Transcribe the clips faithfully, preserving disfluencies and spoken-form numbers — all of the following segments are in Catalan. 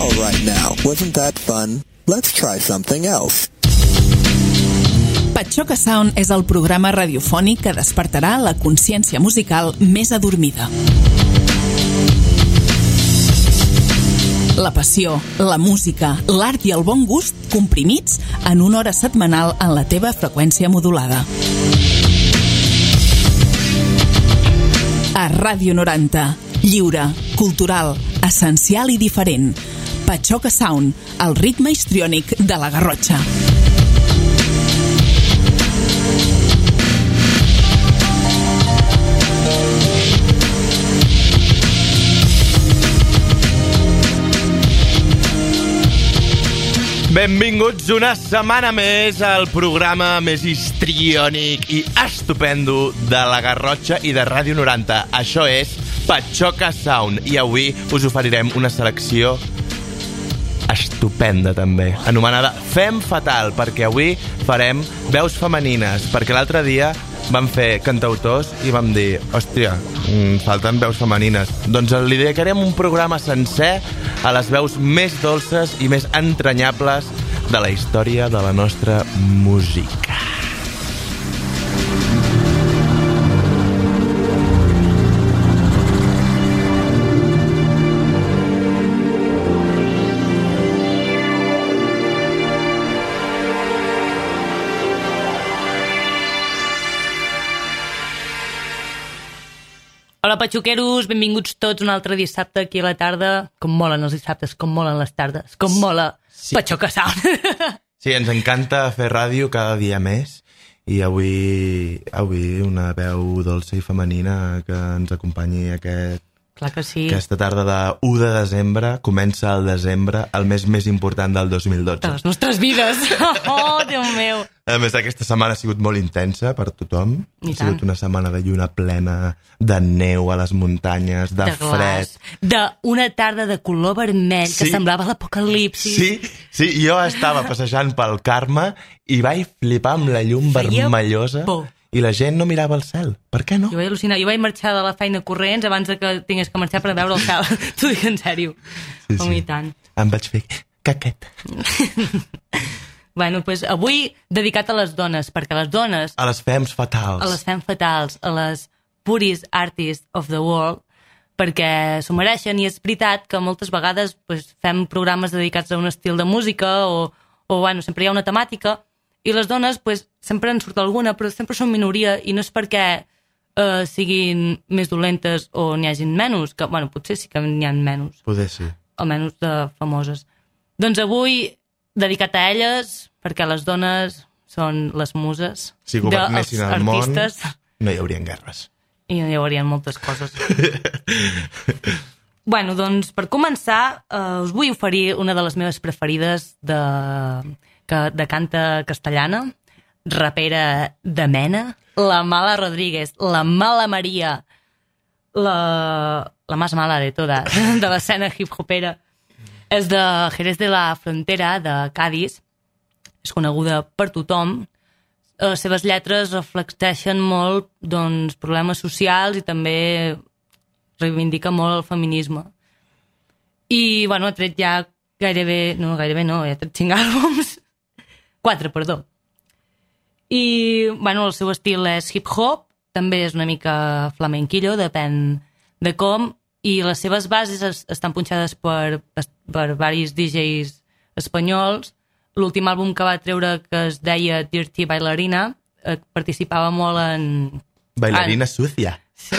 All right now, wasn't that fun? Let's try something else. Patxoca Sound és el programa radiofònic que despertarà la consciència musical més adormida. La passió, la música, l'art i el bon gust comprimits en una hora setmanal en la teva freqüència modulada. A Ràdio noranta, lliure, cultural, essencial i diferent. Patxoca Sound, el ritme histriònic de la Garrotxa. Benvinguts una setmana més al programa més histriònic i estupendo de la Garrotxa i de Ràdio noranta. Això és Patxoca Sound i avui us oferirem una selecció estupenda també, anomenada Fem Fatal, perquè avui farem veus femenines, perquè l'altre dia vam fer cantautors i vam dir, hòstia, falten veus femenines. Doncs li dedicarem un programa sencer a les veus més dolces i més entranyables de la història de la nostra música. Hola, patxoqueros, benvinguts tots un altre dissabte aquí a la tarda. Com molen els dissabtes, com molen les tardes, com mola sí. Patxoca Sound. Sí, ens encanta fer ràdio cada dia més i avui, avui una veu dolça i femenina que ens acompanyi aquest, Clar que sí. aquesta tarda de u de desembre. Comença el desembre, el mes més important del dos mil dotze. De les nostres vides. Oh, Déu meu. A més, aquesta setmana ha sigut molt intensa per tothom. I ha sigut tant. una setmana de lluna plena, de neu a les muntanyes, de, De fred. D'una tarda de color vermell que Sí. semblava l'apocalipsi. Sí, sí, jo estava passejant pel Carme i vaig flipar amb la llum Feia vermellosa por. i la gent no mirava el cel. Per què no? Jo vaig al·lucinar. Jo vaig marxar de la feina corrents abans de que tingués que marxar per veure el cel. T'ho dic en sèrio. Sí, Com sí. i tant. Em vaig fer caquet. Bueno, doncs avui dedicat a les dones, perquè les dones, A les fems fatals. a les fem fatals, a les purest artists of the world, perquè s'ho mereixen, i és veritat que moltes vegades pues, fem programes dedicats a un estil de música o, o bueno, sempre hi ha una temàtica, i les dones pues, sempre en surt alguna, però sempre són minoria, i no és perquè eh, siguin més dolentes o n'hi hagin menys, que bueno, potser sí que n'hi ha menys, Poder sí. almenys de famoses. Doncs avui, dedicat a elles, perquè les dones són les muses Si governessin el món, artistes, no hi haurien guerres. i no hi haurien moltes coses. Bueno, doncs, per començar, eh, us vull oferir una de les meves preferides de, que, de canta castellana, rapera de mena, la Mala Rodríguez, la Mala Maria, la, la más mala de todas, de l'escena hip-hopera. És de Jerez de la Frontera, de Cádiz, és coneguda per tothom. Les seves lletres reflecteixen molt doncs, problemes socials i també reivindica molt el feminisme. I, bueno, ha tret ja gairebé... No, gairebé no, ha tret cinc àlbums. Quatre, perdó. I, bueno, el seu estil és hip-hop, també és una mica flamenquillo, depèn de com, i les seves bases es, estan punxades per, per varis D Js espanyols. L'últim àlbum que va treure, que es deia Dirty Bailarina, eh, participava molt en... Bailarina en... sucia.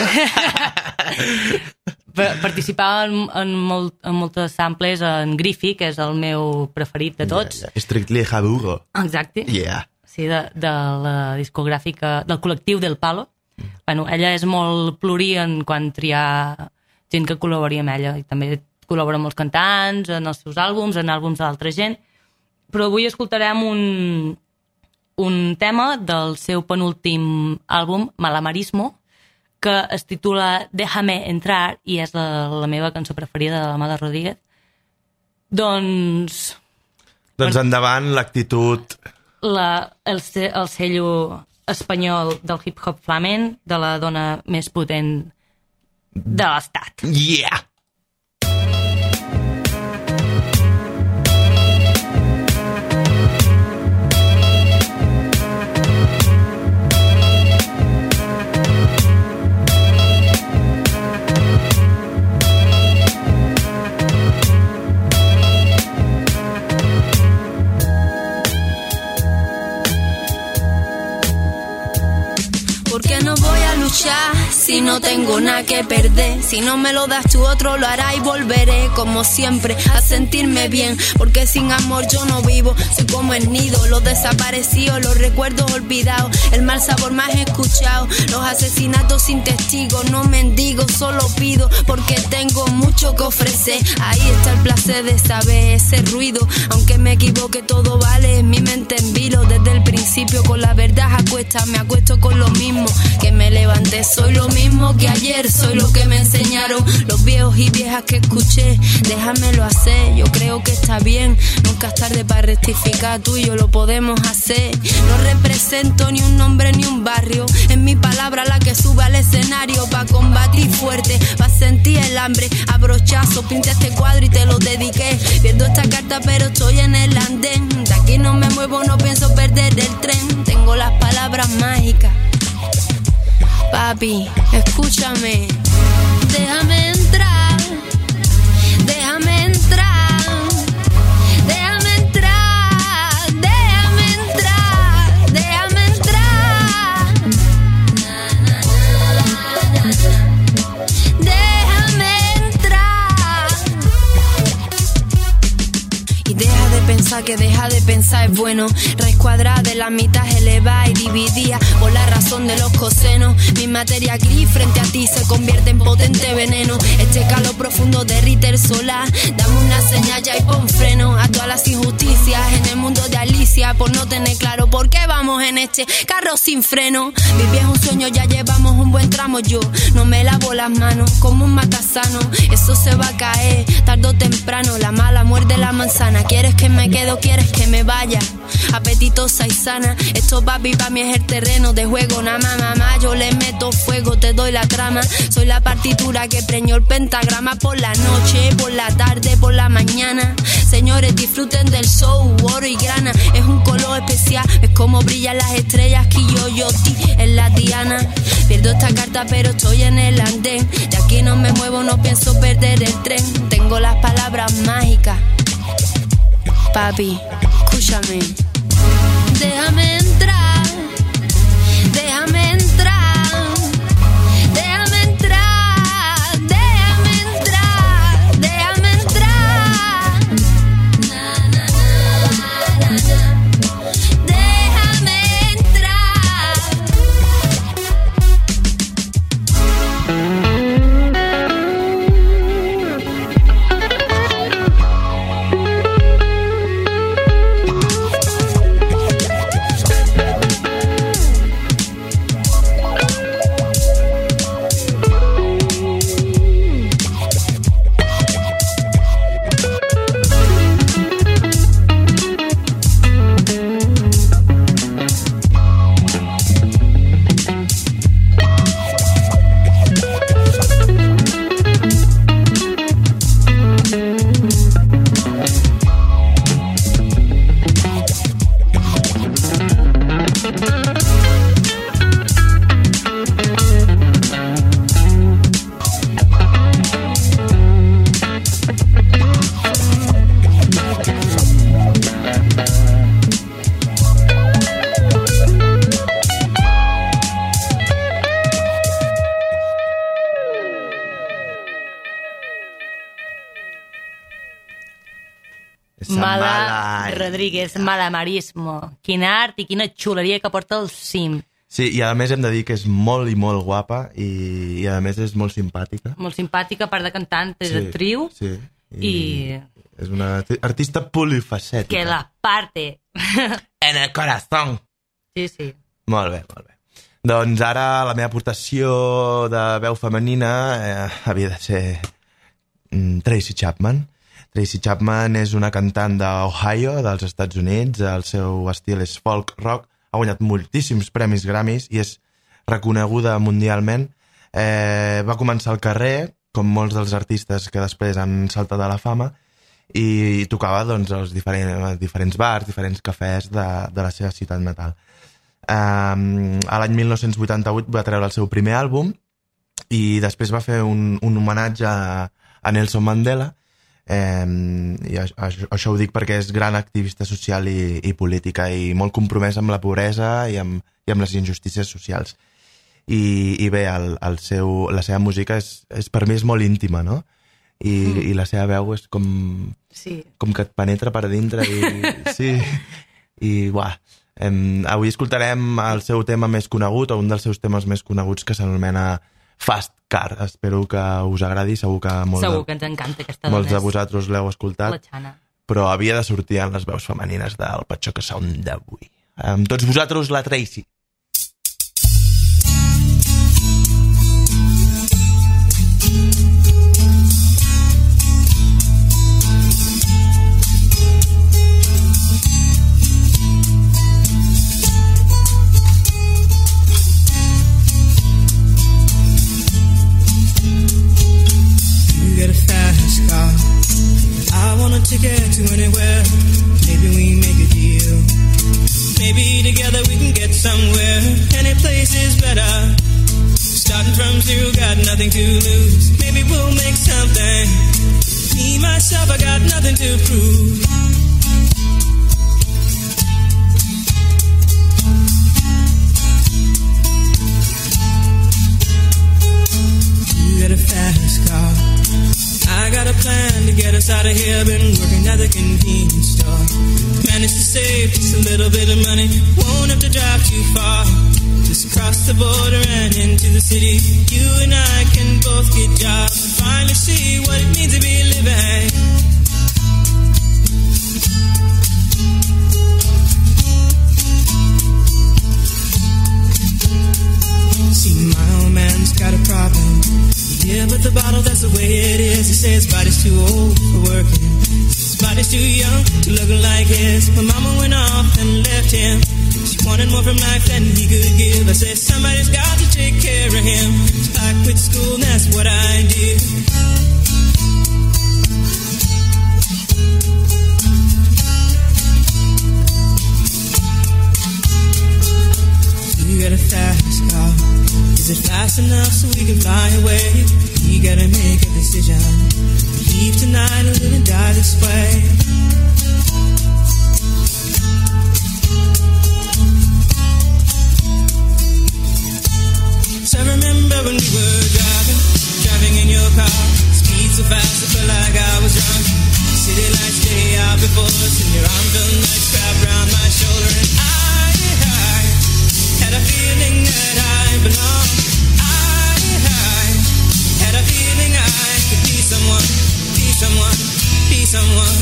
Participava en, en, molt, en moltes samples en Griffy, que és el meu preferit de tots. Yeah, yeah. Strictly Jaburo. Exacte. Yeah. Sí, de, de la discogràfica, del col·lectiu Del Palo. Mm. Bueno, ella és molt pluri en quan triar gent que col·labori amb ella, i també col·labora amb els cantants, en els seus àlbums, en àlbums d'altra gent. Però avui escoltarem un, un tema del seu penúltim àlbum, Malamarismo, que es titula Déjame entrar, i és la, la meva cançó preferida de la Mala Rodríguez. Doncs... Doncs endavant, l'actitud... La, el, el cello espanyol del hip-hop flamenc, de la dona més potent de l'estat. Yeah! tengo nada que perder. Si no me lo das tú, otro lo hará y volveré, como siempre, a sentirme bien. Porque sin amor yo no vivo, soy como el nido, los desaparecidos, los recuerdos olvidados, el mal sabor más escuchado, los asesinatos sin testigos. No mendigo, solo pido porque tengo mucho que ofrecer. Ahí está el placer de saber ese ruido. Aunque me equivoque, todo vale, en mi mente en vilo. Desde el principio con la verdad acuesta, me acuesto con lo mismo que me levanté. Soy lo mismo que ayer, soy lo que me enseñaron los viejos y viejas que escuché. Déjamelo hacer, yo creo que está bien. Nunca es tarde para rectificar, tú y yo lo podemos hacer. No represento ni un nombre ni un barrio, es mi palabra la que sube al escenario. Pa' combatir fuerte, pa' sentir el hambre. A brochazo pinté este cuadro y te lo dediqué. Pierdo esta carta pero estoy en el andén. De aquí no me muevo, no pienso perder el tren. Tengo las palabras mágicas. Papi, escúchame. Déjame entrar, déjame entrar, déjame entrar, déjame entrar, déjame entrar, déjame entrar. Y deja de pensar que deja de pensar es bueno. Raíz cuadrada de la mitad elevada y dividida por la razón de los cosenos. Mi materia gris frente a ti se convierte en potente veneno. Este calor profundo derrite el solar. Dame una señal ya y pon freno a todas las injusticias en el mundo de Alicia, por no tener claro por qué vamos en este carro sin freno. Viví es un sueño, ya llevamos un buen tramo. Yo no me lavo las manos como un matasano. Eso se va a caer tarde o temprano. La mala muerde la manzana. ¿Quieres que me quede o quieres que me vaya? Apetitosa y sana. Esto papi pa' mí es el terreno de juego. Nada más, mamá, yo le meto fuego, te doy la trama. Soy la partitura que preñó el pentagrama. Por la noche, por la tarde, por la mañana. Señores, disfruten del show, oro y grana. Es un color especial, es como brillan las estrellas. Que yo, yo, ti, en la diana. Pierdo esta carta pero estoy en el andén. De aquí no me muevo, no pienso perder el tren. Tengo las palabras mágicas. Papi, escúchame. Déjame entrar, déjame entrar, déjame entrar, déjame entrar, déjame entrar, na, na, na, na, na. Déjame entrar. Mala Rodríguez, Malamarismo. Quin art i quina xuleria que porta el cim. Sí, i a més hem de dir que és molt i molt guapa i, i a més és molt simpàtica. Molt simpàtica, a part de cantant, és sí, actriu. Sí, i, i... és una artista polifacètica. Que la parte. En el corazón. Sí, sí. Molt bé, molt bé. Doncs ara la meva aportació de veu femenina eh, havia de ser mm, Tracy Chapman. Tracy Chapman és una cantant d'Ohio, dels Estats Units. El seu estil és folk rock. Ha guanyat moltíssims premis Grammys i és reconeguda mundialment. Eh, va començar al carrer, com molts dels artistes que després han saltat a la fama, i tocava doncs, als diferents, diferents bars, diferents cafès de, de la seva ciutat natal. Um, a l'any mil nou-cents vuitanta-vuit va treure el seu primer àlbum i després va fer un, un homenatge a, a Nelson Mandela. Um, i això, això ho dic perquè és gran activista social i, i política i molt compromès amb la pobresa i amb, i amb les injustícies socials. i, i bé, el, el seu, la seva música és, és, per mi és molt íntima, no? I, mm. i la seva veu és com, sí. com que et penetra per dintre i, sí, i buah, em, avui escoltarem el seu tema més conegut o un dels seus temes més coneguts que s'anomena Fast Car. Espero que us agradi, segur que, molt segur de, que ens encanta aquesta dona. molts de vosaltres l'heu escoltat, la Xana. Però havia de sortir en les veus femenines del Patxoca Sound d'avui. Amb tots vosaltres, la Tracy. Ticket to anywhere, maybe we make a deal. Maybe together we can get somewhere. Any place is better. Starting from zero, got nothing to lose. Maybe we'll make something. Me, myself, I got nothing to prove. You got a fast car, I got a plan to get us out of here. Been working at the convenience store. Managed to save just a little bit of money. Won't have to drive too far. Just across the border and into the city. You and I can both get jobs. Finally see what it means to be living. See, my old man's got a problem. Yeah, but the bottle, that's the way it is. He says his body's too old for working. His body's too young to look like his. My mama went off and left him. She wanted more from life than he could give. I said, somebody's got to take care of him. So I quit school and that's what I did. You got a fast car. Is it fast enough so we can fly away? We gotta make a decision. Leave tonight or live and die this way. So I remember when we were driving, driving in your car. Speed so fast I felt like I was drunk. City lights day out before us, and your arm felt like wrapped around my shoulder. And I, I had a feeling that I belonged. I, I had a feeling I could be someone, be someone, be someone.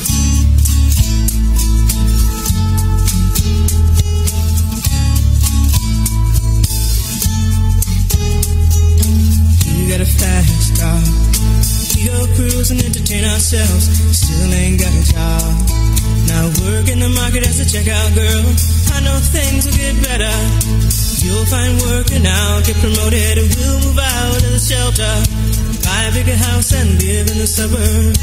You got a fast car. We go cruise and entertain ourselves. Still ain't got a job. Now work in the market as a checkout girl. I know things will get better. You'll find work and I'll get promoted. And we'll move out of the shelter, buy a bigger house and live in the suburbs.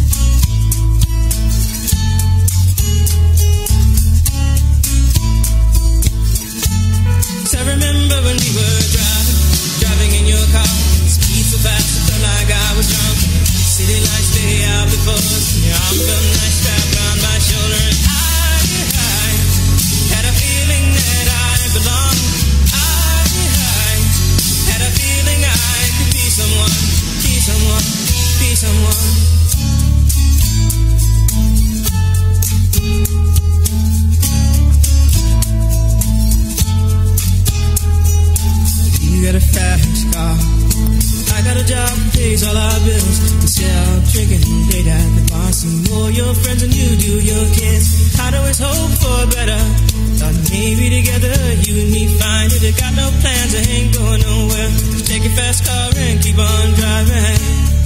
So I remember when we were driving, driving in your car. Speed so fast I felt like I was drunk. City lights lay out before us, and your arm felt nice wrapped around my shoulder. And I, I had a feeling that I belonged. I, I had a feeling I could be someone, be someone, be someone. You got a fast car. I got a job that pays all our bills. Instead of drinking late at the bar, see more your friends than you do your kids. I'd always hope for better. Thought maybe together you and me find it. I got no plans, I ain't going nowhere. Just take your fast car and keep on driving.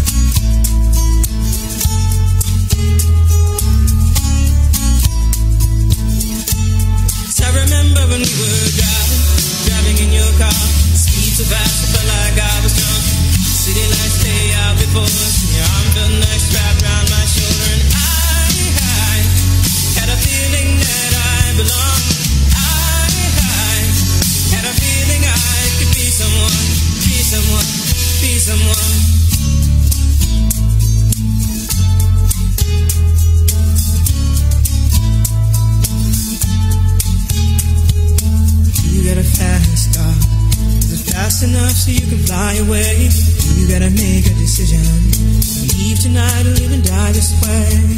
So I remember when we were driving, driving in your car. Speed so fast I felt like I was drunk. City lights stay out before us, and your arm felt nice wrapped around my shoulder. And I, I had a feeling that I belonged. I, I had a feeling I could be someone, be someone, be someone. so you can fly away. You gotta make a decision. Leave tonight or live and die this way.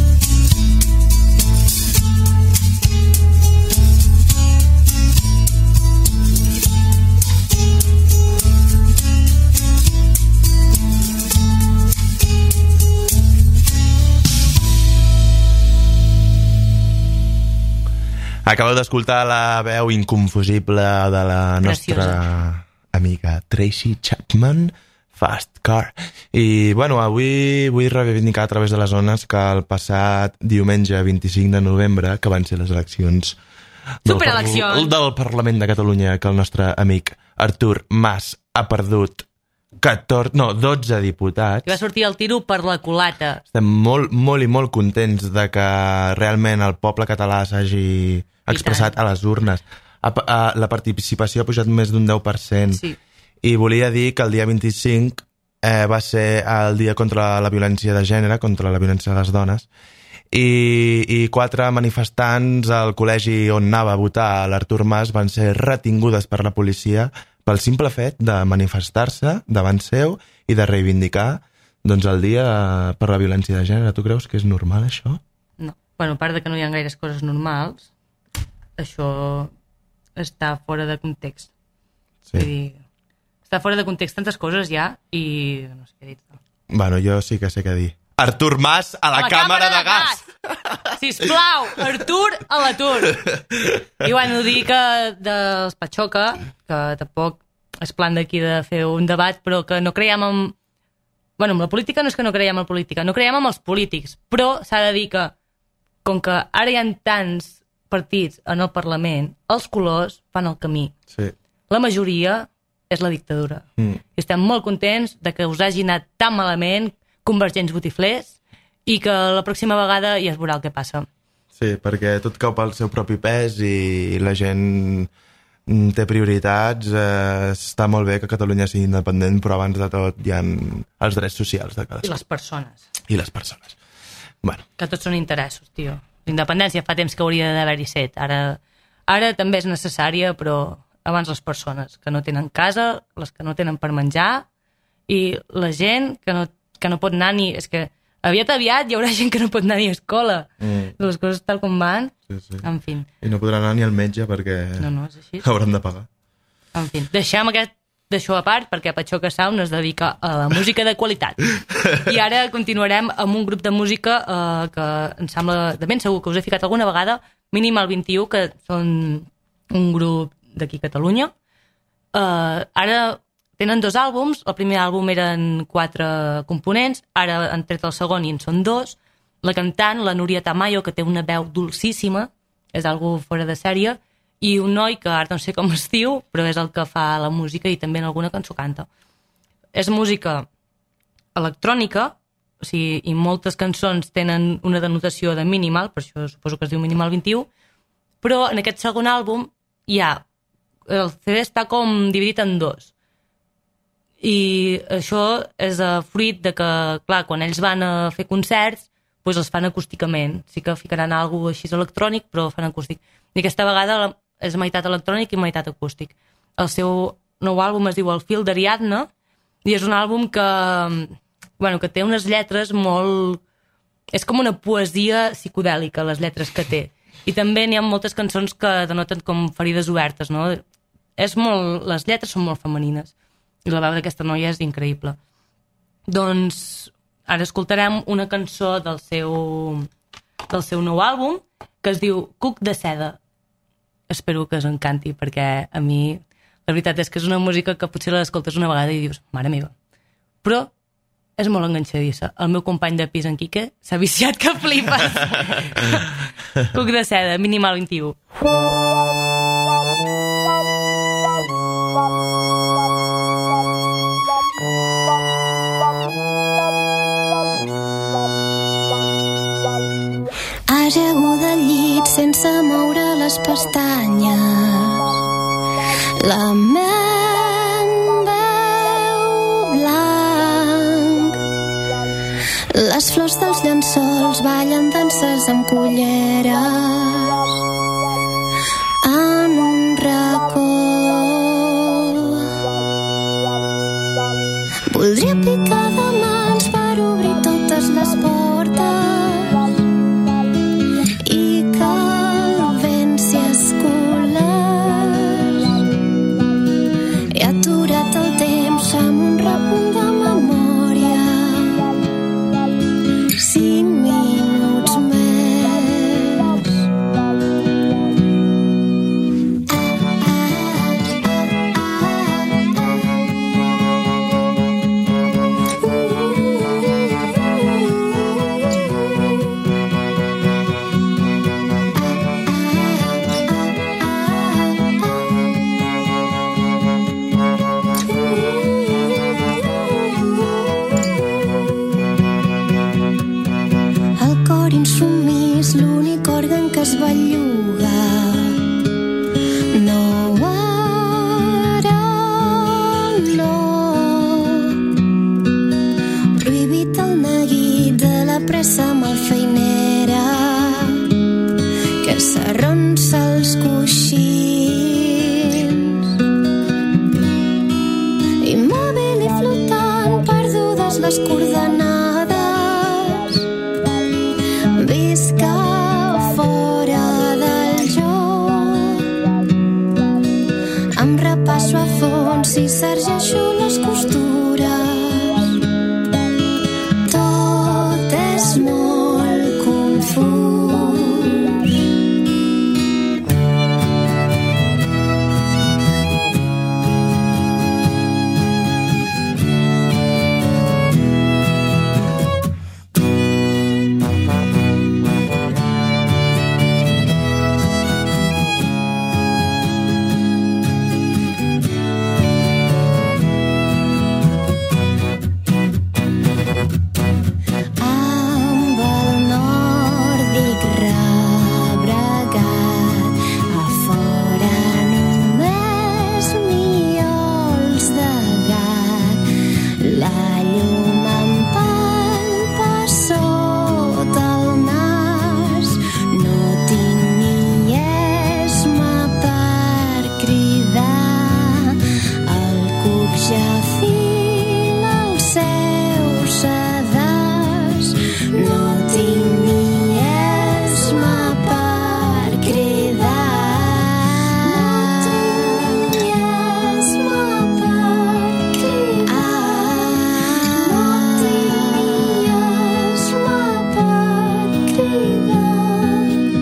Acabeu d'escoltar la veu inconfusible de la nostra Preciosa. amiga Tracy Chapman, Fast Car. I, bueno, avui vull reivindicar a través de les zones que el passat diumenge vint-i-cinc de novembre, que van ser les eleccions del, Supereleccions. Parl- del Parlament de Catalunya, que el nostre amic Artur Mas ha perdut catorze, no, dotze diputats. I va sortir el tiro per la culata. Estem molt, molt i molt contents de que realment el poble català s'hagi expressat a les urnes. A, a, la participació ha pujat més d'un deu per cent. Sí. I volia dir que el dia vint-i-cinc eh, va ser el dia contra la violència de gènere, contra la violència de les dones, i, i quatre manifestants al col·legi on anava a votar l'Artur Mas van ser retingudes per la policia pel simple fet de manifestar-se davant seu i de reivindicar doncs, el dia per la violència de gènere. Tu creus que és normal, això? No. Bueno, a part de que no hi ha gaires coses normals, això està fora de context. Sí. Vull dir, està fora de context tantes coses ja i no sé què dir. Bueno, jo sí que sé què dir. Artur Mas a la, A la càmera, càmera de de gas! gas! Sisplau, Artur a l'atur! I bueno, dir que dels Patxoca, que tampoc és plan d'aquí de fer un debat, però que no creiem en... Bueno, amb la política no és que no creiem en la política, no creiem en els polítics, però s'ha de dir que, com que ara hi ha tants partits en el Parlament, els colors fan el camí. Sí. La majoria és la dictadura. Mm. I estem molt contents de que us hagi anat tan malament, convergents botiflers, i que la pròxima vegada ja es veurà el que passa. Sí, perquè tot cau pel seu propi pes i la gent té prioritats. Eh, està molt bé que Catalunya sigui independent, però abans de tot hi ha els drets socials de I cadascú. les persones. I les persones. Bueno, Que tots són interessos, tio. L'independència fa temps que hauria d'haver-hi set. Ara, ara també és necessària, però abans les persones que no tenen casa, les que no tenen per menjar, i la gent que no, que no pot anar ni... És que aviat aviat hi haurà gent que no pot anar ni a escola. Mm. Les coses tal com van. sí, sí. En fi. I no podran anar ni al metge perquè No, no, és així. hauran de pagar. En fi, deixem aquest d'això a part perquè Patxoca Sound es dedica a la música de qualitat. I ara continuarem amb un grup de música eh, que em sembla de ben segur que us he ficat alguna vegada, mínim el vint-i-u, que són un grup d'aquí a Catalunya. Eh, ara tenen dos àlbums, el primer àlbum eren quatre components, ara han tret el segon i en són dos. La cantant, la Núria Tamayo, que té una veu dolcíssima, és algo fora de sèrie, i un noi que ara no sé com es diu, però és el que fa la música i també en alguna cançó canta. És música electrònica, o sigui, i moltes cançons tenen una denotació de minimal, per això suposo que es diu minimal vint-i-u, però en aquest segon àlbum hi ha... El C D està com dividit en dos. I això és uh, fruit de que, clar, quan ells van a fer concerts, doncs els fan acústicament. Sí que ficaran alguna cosa així electrònic, però fan acústic. I aquesta vegada és meitat electrònic i meitat acústic. El seu nou àlbum es diu El fil d'Ariadna i és un àlbum que, bueno, que té unes lletres molt... És com una poesia psicodèlica, les lletres que té. I també n'hi ha moltes cançons que denoten com ferides obertes, no? És molt... Les lletres són molt femenines. I la veu d'aquesta noia és increïble. Doncs ara escoltarem una cançó del seu, del seu nou àlbum que es diu Cuc de seda. Espero que us encanti, perquè a mi la veritat és que és una música que potser l'escoltes una vegada i dius, mare meva. Però és molt enganxadissa. El meu company de pis, en Quique, s'ha viciat que flipes. Cuc de seda, minimal vint-i-u. Ajaguda al llit sense moure les pestanyes, la ment veu blanc, les flors dels llençols ballen danses amb culleres en un racó. es belluga. No, ara no. Prohibit el neguit de la pressa malfeinera que s'arronsa els coixins. Immòbil i flotant, perdudes les coordenades. Visca fora del joc. Em repasso a fons i sargeixo les costures. Tot és molt confús. Amb el nòrdic rebregat, a fora només miols de gat. La llum em palpa sota el nas. No tinc ni esma per cridar. El cuc ja fila el seu sedàs. No tinc ni esma per cridar. No tinc ni esma per cridar. No tinc ni esma per cridar.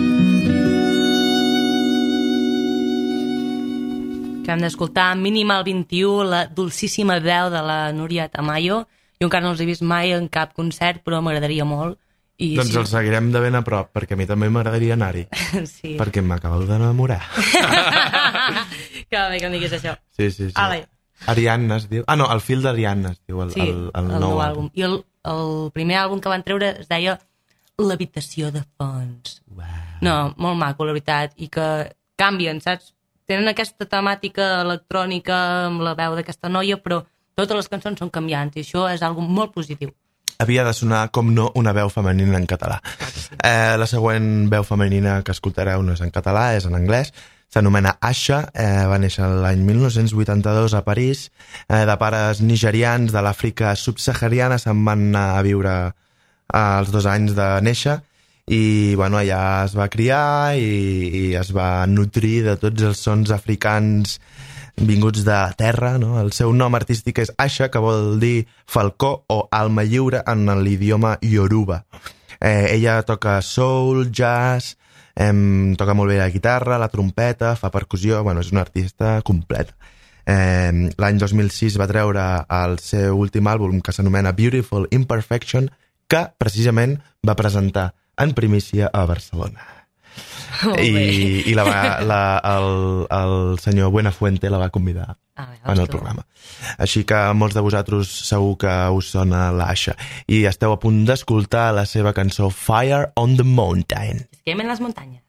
Que hem d'escoltar Minimal vint-i-u, la dolcíssima veu de la Núria Tamayo. Jo encara no els he vist mai en cap concert, però m'agradaria molt. I Doncs sí. els seguirem de ben a prop, perquè a mi també m'agradaria anar-hi. Sí. Perquè m'acabo d'enamorar. Que bé que em diguis això. Sí, sí, sí. Ale. Ariadna es diu... Ah, no, el fil d'Ariadna es diu, el, Sí, el, el, nou àlbum. I el, el primer àlbum que van treure es deia L'habitació de fons. Wow. No, molt maco, la veritat, i que canvien, saps? Tenen aquesta temàtica electrònica amb la veu d'aquesta noia, però totes les cançons són canviants, i això és algo molt positiu. Havia de sonar, com no, una veu femenina en català. Eh, la següent veu femenina que escoltareu no és en català, és en anglès. S'anomena Asha, eh, va néixer l'any mil nou-cents vuitanta-dos a París, eh, de pares nigerians de l'Àfrica subsahariana, se'n van anar a viure als dos anys de néixer, i bueno, allà es va criar i, i es va nutrir de tots els sons africans vinguts de terra, no? El seu nom artístic és Asha, que vol dir falcó o alma lliure en l'idioma Yoruba. Eh, ella toca soul, jazz, eh, toca molt bé la guitarra, la trompeta, fa percussió, bueno, és una artista completa. Eh, l'any dos mil sis va treure el seu últim àlbum, que s'anomena Beautiful Imperfection, que precisament va presentar en primícia a Barcelona. I, i la va, la, el, el senyor Buenafuente la va convidar Ah, bé, en el tu. programa. Així que molts de vosaltres segur que us sona l'Asha. I esteu a punt d'escoltar la seva cançó Fire on the Mountain. Esquem en les muntanyes.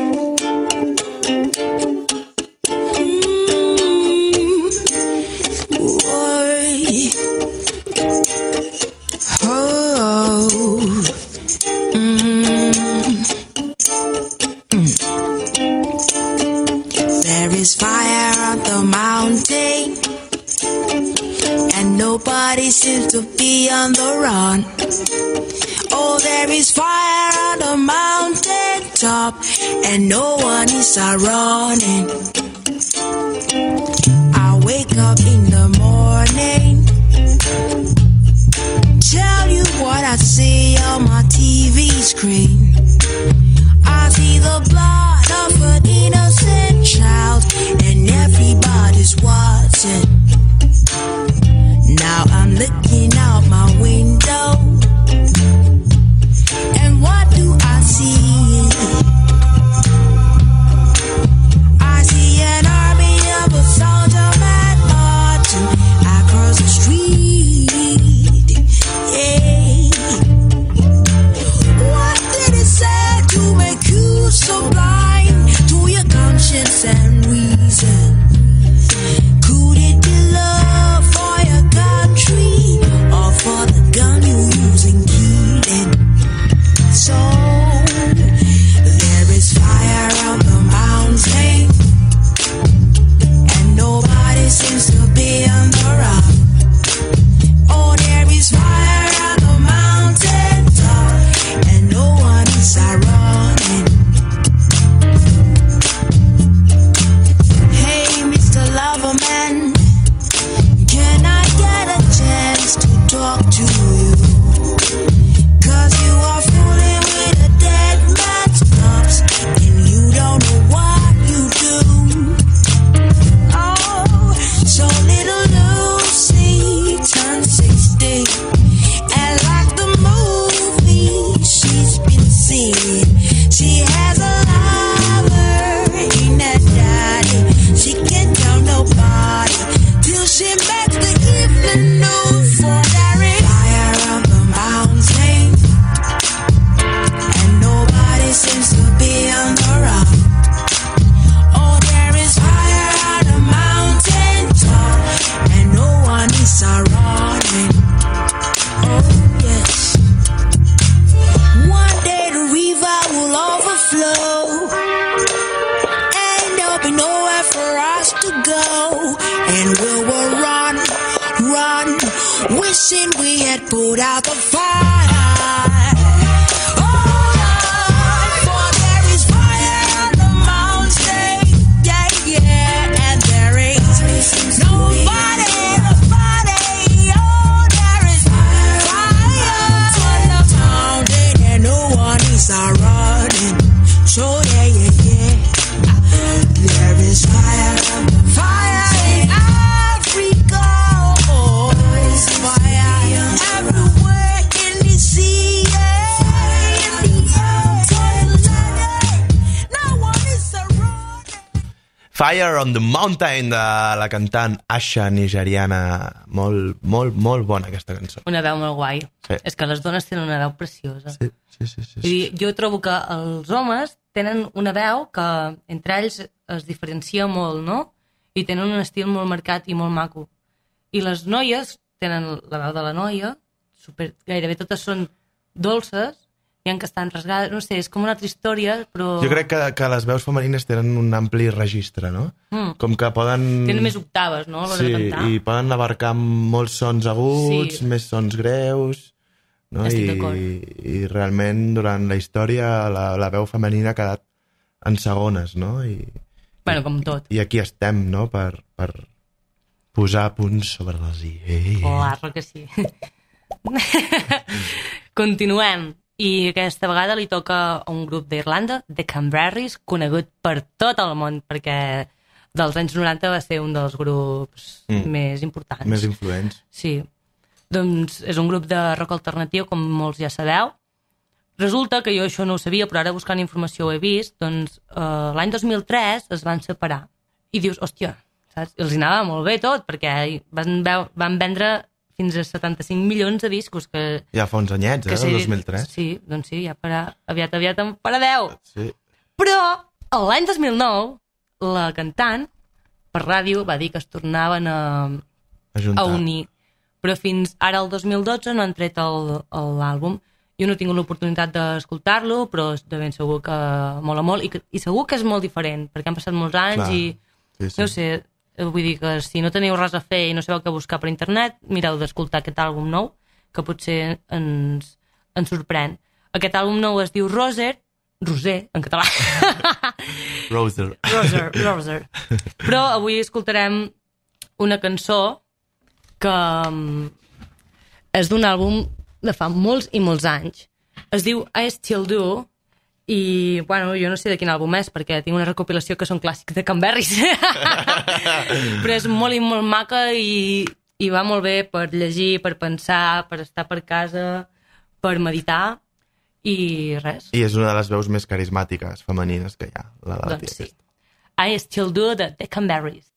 Boy. Oh. Mm. Mm. There is fire on the mountain, and nobody seems to be on the run. Oh, there is fire on the mountain top, and no one is a running. I wake up in the morning, tell you what I see on my T V screen. I see the blood of an innocent child, and everybody's watching. Now I'm looking out my window, and what do I see? I see an army of a soldier man marching across the street. Yeah. What did it She has a lover, ain't that daddy? She can't tell nobody till she makes the evening news. For there is fire on the mountain, and nobody seems to be on the run. Oh, there is fire on the mountain top, and no one is surrounding. Oh, yes. One day the river will overflow, and there'll be nowhere for us to go, and we will run, run, wishing we had put out the fire. Oh, Lord, for there is fire on the mountain, yeah, yeah, and there is nobody, nobody, oh, there is fire on the mountain, and no one is running. So yeah, yeah, yeah, there is fire, fire in Africa, oh, there is fire everywhere in the sea, yeah, in the air, no one is surrounding. Fire on the Mountain, de la cantant Asha nigeriana. Molt, molt, molt bona aquesta cançó. Una veu molt guai. Sí. És que les dones tenen una veu preciosa. Sí, sí, sí, sí. I jo trobo que els homes tenen una veu que entre ells es diferencia molt, no? I tenen un estil molt marcat i molt maco. I les noies tenen la veu de la noia, super, gairebé totes són dolces, i en que estan rasgades, no sé, és com una altra història, però... Jo crec que, que les veus femenines tenen un ampli registre, no? Mm. Com que poden... Tenen més octaves, no? A l'hora sí, de cantar. i poden abarcar molts sons aguts, Sí. més sons greus, no? Estic I, d'acord. I realment durant la història la, la veu femenina ha quedat en segones, no? I, Bueno, com tot. i aquí estem, no? Per, per posar punts sobre les i. Ei. Claro que sí. Continuem. I aquesta vegada li toca a un grup d'Irlanda, The Cranberries, conegut per tot el món, perquè dels anys noranta va ser un dels grups Mm. més importants. Més influents. Sí. Doncs és un grup de rock alternatiu, com molts ja sabeu. Resulta que jo això no ho sabia, però ara buscant informació ho he vist, doncs eh, l'any dos mil tres es van separar. I dius, hòstia, saps? Els hi anava molt bé tot, perquè van, veu, van vendre fins a setanta-cinc milions de discos, que... Ja fa uns anyets, eh, sí, el dos mil tres. Sí, doncs sí, ja para, aviat, aviat em para deu. Sí. Però l'any dos mil nou, la cantant, per ràdio, va dir que es tornaven a, Ajuntar. a unir. Però fins ara, el dos mil dotze, no han tret el- el- l'àlbum. Jo no he tingut l'oportunitat d'escoltar-lo, però de ben segur que mola molt, i, que, i segur que és molt diferent, perquè han passat molts anys. Clar. I Sí, sí. no sé, vull dir que si no teniu res a fer i no sabeu què buscar per internet, mireu d'escoltar aquest àlbum nou, que potser ens, ens sorprèn. Aquest àlbum nou es diu Roser, Roser, en català. Roser. Roser, Roser. Però avui escoltarem una cançó que um, és d'un àlbum de fa molts i molts anys. Es diu I Still Do, i, bueno, jo no sé de quin àlbum és, perquè tinc una recopilació que són clàssics de Cranberries. Però és molt i molt maca i, i va molt bé per llegir, per pensar, per estar per casa, per meditar, i res. I és una de les veus més carismàtiques femenines que hi ha, la de la Doncs tia sí. I Still Do, de The Cranberries.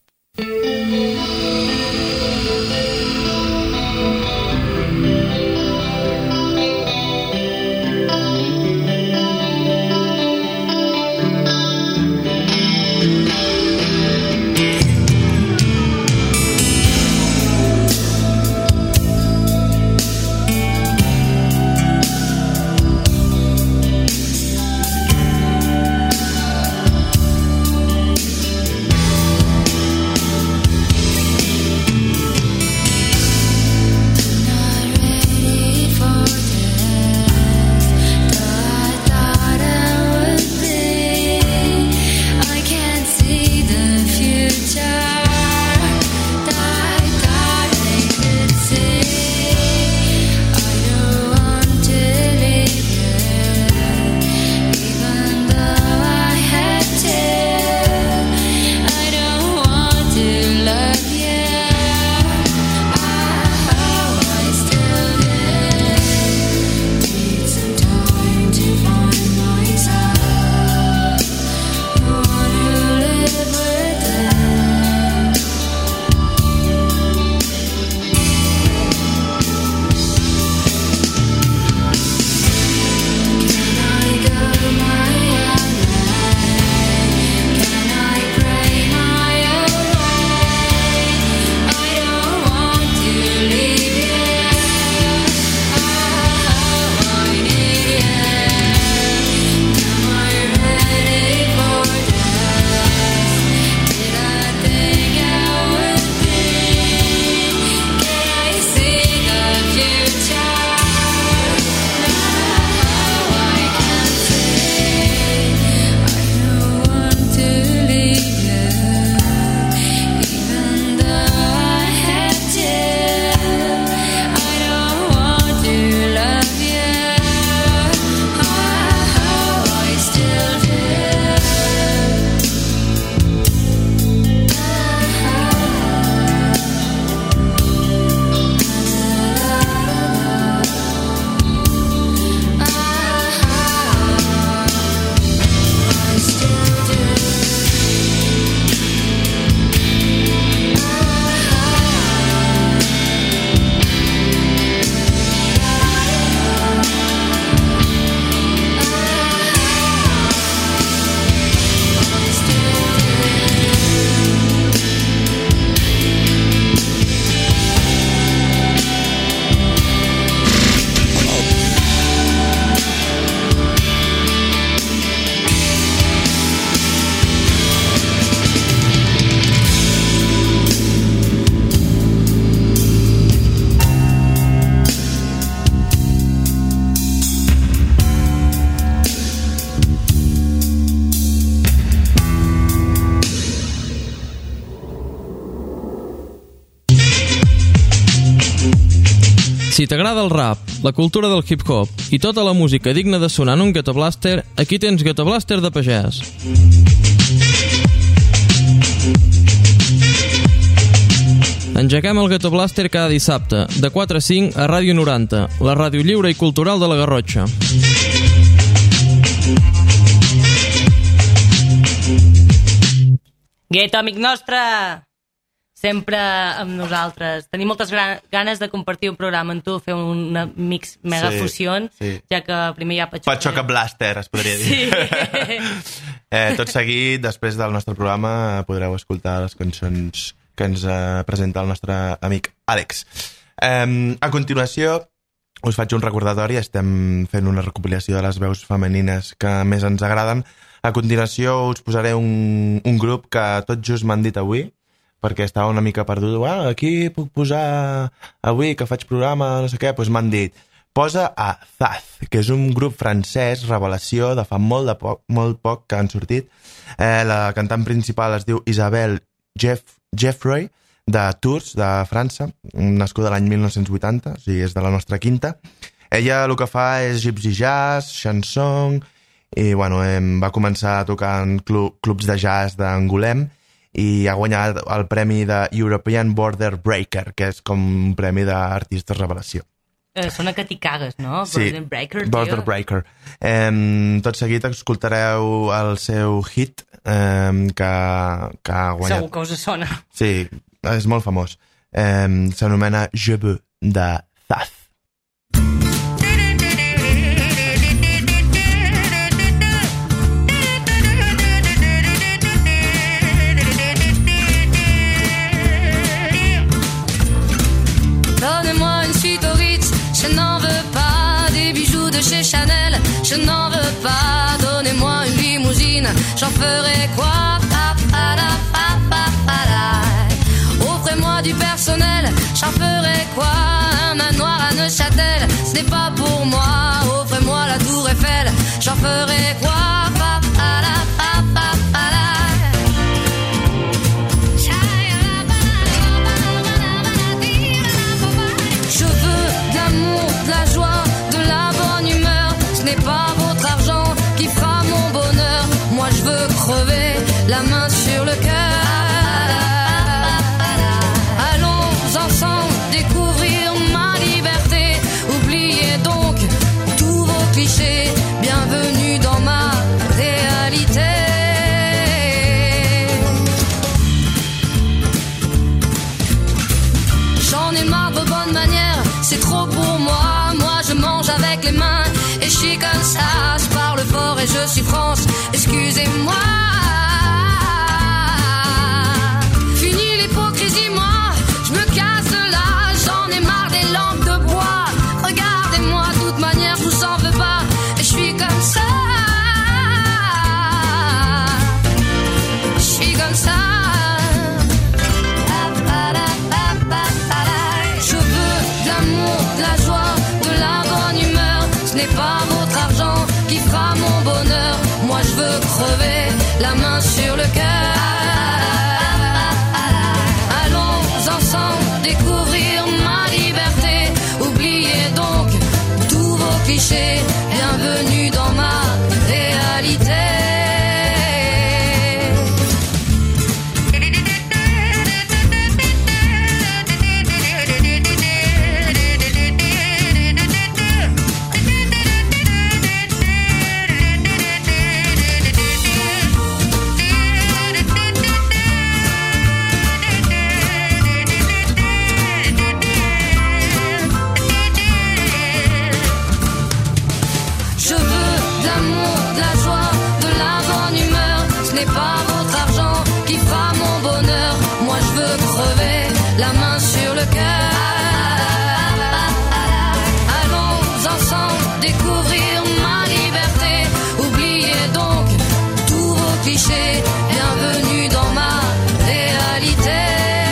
t'agrada el rap, la cultura del hip-hop i tota la música digna de sonar en un Ghetto Blaster, aquí tens Ghetto Blaster de pagès. Engeguem el Ghetto Blaster cada dissabte, de quatre a cinc a Ràdio noranta, la ràdio lliure i cultural de la Garrotxa. Ghetto, amic nostre! Sempre amb nosaltres. Tenim moltes ganes de compartir un programa amb tu, fer una mix mega Sí, fusió, sí. ja que primer hi ha Patxoca. Patxoca Blaster, es podria dir. Sí. eh, tot seguit, després del nostre programa, podreu escoltar les cançons que ens eh, presenta el nostre amic Àlex. Eh, a continuació, us faig un recordatori. Estem fent una recopilació de les veus femenines que més ens agraden. A continuació us posaré un, un grup que tot just m'han dit avui, perquè estava una mica perdut. Ah, aquí puc posar avui que faig programa, no sé què. Doncs m'han dit, posa a Zaz, que és un grup francès, revelació, de fa molt, de poc, molt poc que han sortit. Eh, la cantant principal es diu Isabelle Jeff, Jeffroy, de Tours, de França, nascuda l'any mil nou-cents vuitanta, o sigui, és de la nostra quinta. Ella el que fa és gypsy jazz, chanson, i bueno, eh, va començar a tocar en clu, clubs de jazz d'Angolem i ha guanyat el premi de European Border Breaker, que és com un premi d'artistes revelació. Eh, sona que t'hi cagues, no? Sí, Border Breaker, tio. Border Breaker. Eh, tot seguit escoltareu el seu hit eh, que, que ha guanyat. Segur que us sona. Sí, és molt famós. Eh, S'anomena Je veux, de Zaz. Donnez-moi une suite au Ritz, je n'en veux pas. Des bijoux de chez Chanel, je n'en veux pas. Donnez-moi une limousine, j'en ferai quoi? Pa, pa, la, pa, pa, pa, la. Offrez-moi du personnel, j'en ferai quoi? Un manoir à Neuchâtel, ce n'est pas pour moi. Offrez-moi la tour Eiffel, j'en ferai quoi? Pa, pa, la, pa, pa, pa, la. Je veux de l'amour, de la joie, de la bonne humeur. Ce n'est pas votre argent qui fera mon bonheur. Moi je veux crever la main sur le cœur. Allons ensemble découvrir ma liberté. Oubliez donc tous vos clichés. Bienvenue dans ma réalité. J'en ai marre de vos bonnes manières, c'est trop pour moi. Moi je mange avec les mains et je suis comme ça. Je parle fort et je suis France, excusez-moi. Fini l'hypocrisie, moi je me casse de là. J'en ai marre des lampes de bois. Regardez-moi, de toute manière je vous en veux pas. Et je suis comme ça. Je suis comme ça. De la joie, de la bonne humeur. Ce n'est pas votre argent qui fera mon bonheur. Moi je veux crever la main sur le cœur. Allons ensemble découvrir ma liberté. Oubliez donc tous vos clichés. Bienvenue dans ma réalité. Pas votre argent qui fera mon bonheur. Moi je veux crever la main sur le cœur. Allons ensemble découvrir ma liberté. Oubliez donc tous vos clichés. Bienvenue dans ma réalité.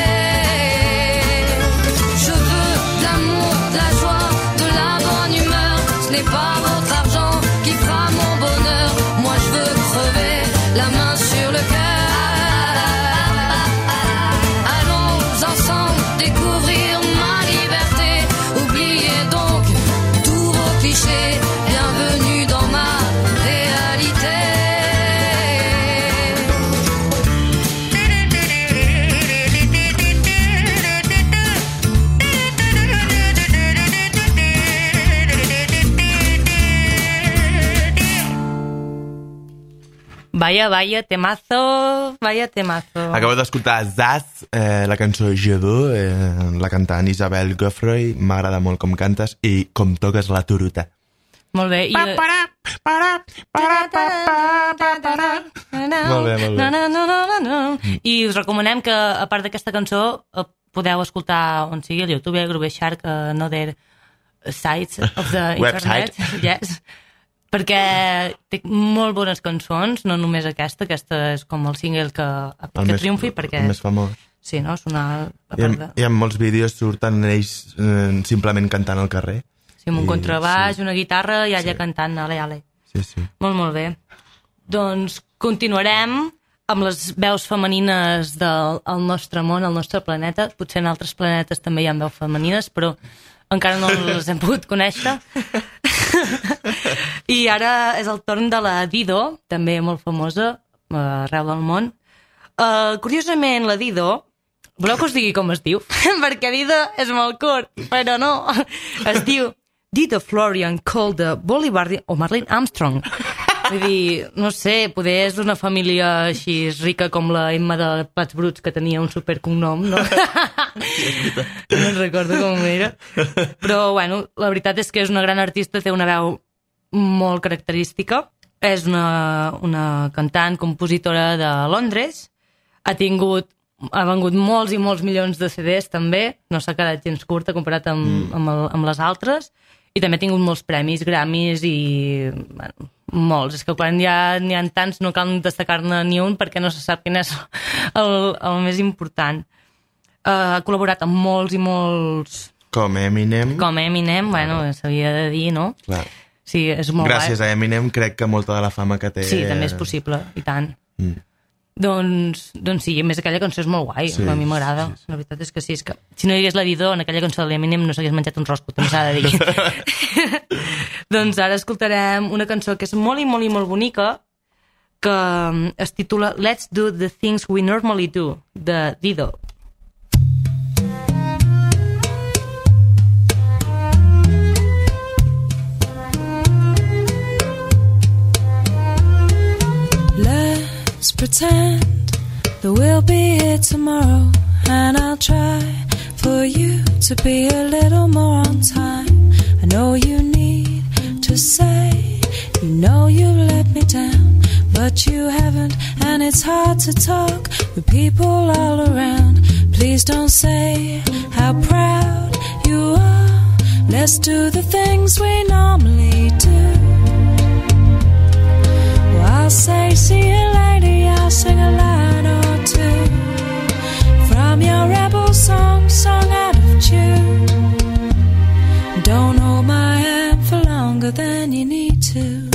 Je veux de l'amour, de la joie, de la bonne humeur. Ce n'est pas votre argent qui fera mon bonheur. Moi je veux crever la main sur le Vaya, vaya, temazo, vaya, temazo. Acabo d'escoltar Zaz, eh, la cançó Jadú, eh, la cantant Isabel Goffroy. M'agrada molt com cantes i com toques la turuta. Molt bé. I... Pa, para, para, para, para, para. Molt bé, molt bé. No, no, no, no, no. I us recomanem que, a part d'aquesta cançó, podeu escoltar on sigui, al YouTube, Groove Shark, uh, Another Sites of the Internet. Yes. Perquè té molt bones cançons, no només aquesta, aquesta és com el single que ha fet que triomfi, perquè... El més famós. Sí, no? Sonar... I en, de... I en molts vídeos surten ells eh, simplement cantant al carrer. Sí, amb un I, contrabaix, sí. una guitarra i ella sí. cantant ale, ale. Sí, sí. Molt, molt bé. Doncs continuarem amb les veus femenines del el nostre món, el nostre planeta. Potser en altres planetes també hi ha veus femenines, però encara no les hem pogut conèixer. I ara és el torn de la Dido, també molt famosa arreu del món. Uh, curiosament, la Dido, voleu que us digui com es diu? Perquè Dido és molt curt, però no. Es diu Dido Florian Calder Bolivardi o Marlene Armstrong. Vull dir, no sé, poder és una família així rica com la Emma de Plats Bruts, que tenia un supercognom, no? No me'n recordo com era. Però, bueno, la veritat és que és una gran artista, té una veu molt característica. És una, una cantant, compositora de Londres. Ha tingut, ha vengut molts i molts milions de C Ds, també. No s'ha quedat gens curta comparat amb, mm. amb, el, amb les altres. I també ha tingut molts premis, Grammys i... Bueno, molts. És que quan n'hi ha, n'hi ha tants no cal destacar-ne ni un perquè no se sap quin és el, el més important. Uh, ha col·laborat amb molts i molts... Com Eminem. Com Eminem, bueno, s'havia de dir, no? Clar. Sí, és molt Gràcies guai. a Eminem crec que molta de la fama que té... Sí, també és possible, i tant. Mm. Doncs, doncs sí, a més aquella cançó és molt guai, sí, a mi m'agrada. Sí, sí. La veritat és que sí, és que si no hi hagués la Dido, en aquella cançó de l'Eminem no s'hagués menjat un rosco, també s'ha de dir. Doncs ara escoltarem una cançó que és molt i molt i molt bonica, que es titula Let's Do the Things We Normally Do, de Dido. Let's pretend that we'll be here tomorrow, and I'll try for you to be a little more on time. I know you need to say, you know you let me down, but you haven't, and it's hard to talk with people all around. Please don't say how proud you are. Let's do the things we normally do. Well, I'll say see you later, I'll sing a line or two from your rebel song, song out of tune. Don't hold my hand for longer than you need to.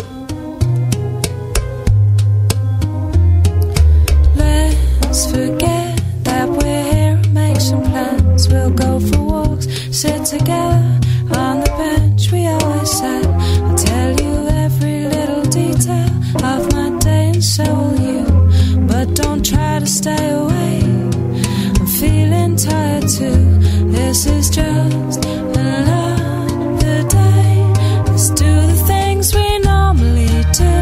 Let's forget that we're here and make some plans. We'll go for walks, sit together on the bench we always sat. I'll tell you every little detail of my day and so will you. But don't try to stay away, I'm feeling tired too. This is just another day. Let's do the things we normally do.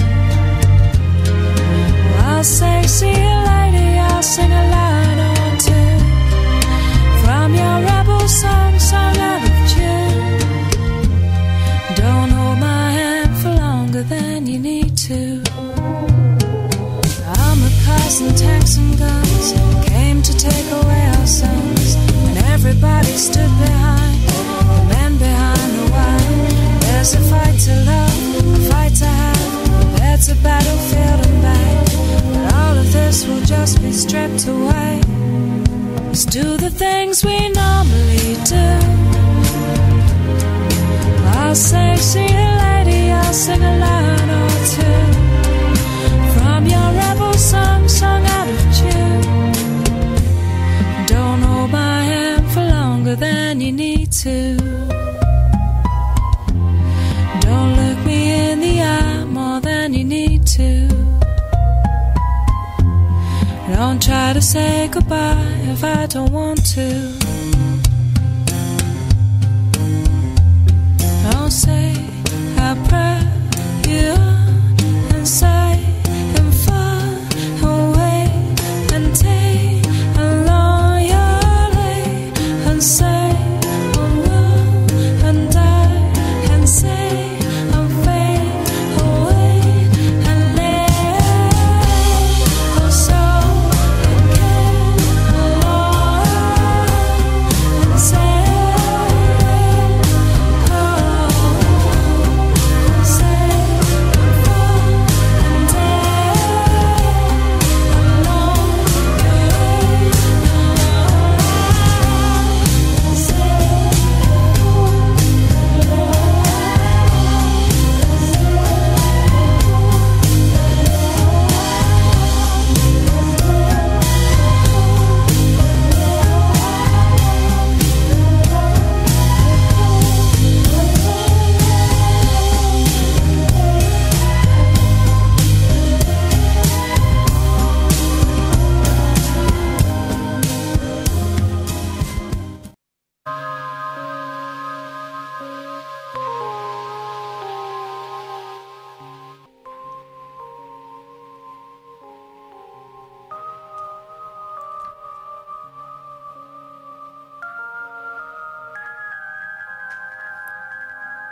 I'll say see you later, I'll sing a line or two from your rebel song, song out of tune. Don't hold my hand for longer than you need to. I'm a cousin, tanks and guns came to take away our sons, and everybody stood behind the men behind the wine. There's a fight to love, a fight to have, there's a battlefield and back, but all of this will just be stripped away. Let's do the things we normally do. I'll say see you later, I'll sing a line or two from your rebel song, song out of tune. Don't hold my hand for longer than you need to. Don't look me in the eye more than you need to. Don't try to say goodbye if I don't want to. Don't say how proud you are, and say and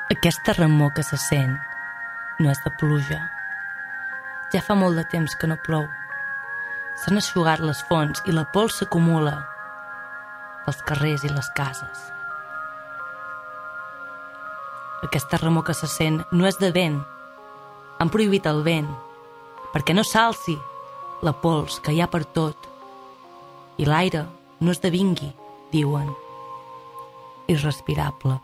Aquesta remor que se sent no és de pluja. Ja fa molt de temps que no plou. S'han eixugat les fonts i la pols s'acumula pels carrers i les cases. Aquesta remor que se sent no és de vent. Han prohibit el vent perquè no s'alci la pols que hi ha per tot. I l'aire no es devingui, diuen, irrespirable.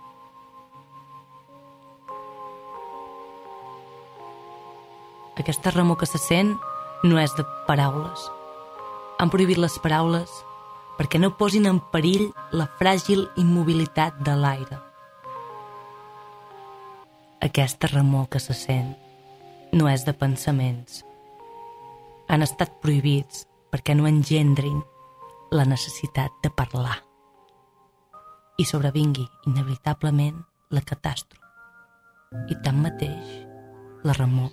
Aquesta remor que se sent no és de paraules. Han prohibit les paraules perquè no posin en perill la fràgil immobilitat de l'aire. Aquesta remor que se sent no és de pensaments. Han estat prohibits perquè no engendrin la necessitat de parlar i sobrevingui inevitablement la catàstrofe. I tanmateix, la remor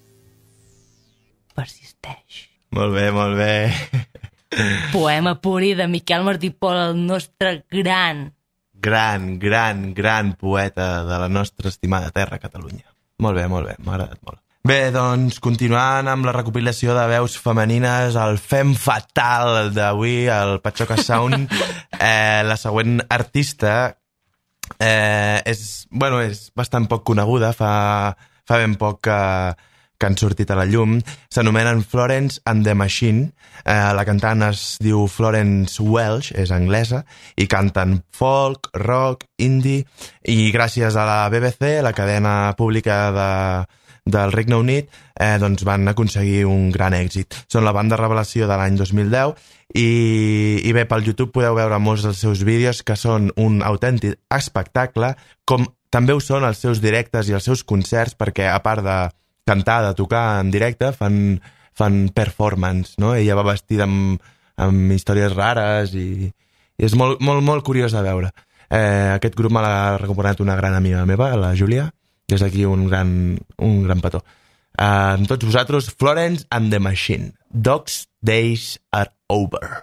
persisteix. Molt bé, molt bé. Poema puri de Miquel Martí i Pol, el nostre gran... Gran, gran, gran poeta de la nostra estimada terra, Catalunya. Molt bé, molt bé, m'ha agradat molt. Bé, doncs, continuant amb la recopilació de veus femenines, el Fem Fatal d'avui, el Patxoca Sound, eh, la següent artista eh, és, bueno, és bastant poc coneguda, fa, fa ben poc que, que han sortit a la llum. S'anomenen Florence and the Machine. Eh, la cantant es diu Florence Welch, és anglesa, i canten folk, rock, indie, i gràcies a la B B C, la cadena pública de... del Regne Unit, eh, doncs van aconseguir un gran èxit. Són la banda revelació de l'any dos mil deu i, i bé, pel YouTube podeu veure molts dels seus vídeos que són un autèntic espectacle, com també ho són els seus directes i els seus concerts, perquè a part de cantar, de tocar en directe, fan, fan performance, no? Ella va vestida amb, amb històries rares i, i és molt, molt, molt curiós de veure. Eh, aquest grup me l'ha recomanat una gran amiga meva, la Júlia, des d'aquí un gran, un gran petó. Uh, amb tots vosaltres, Florence and the Machine. Dog's Days Are Over.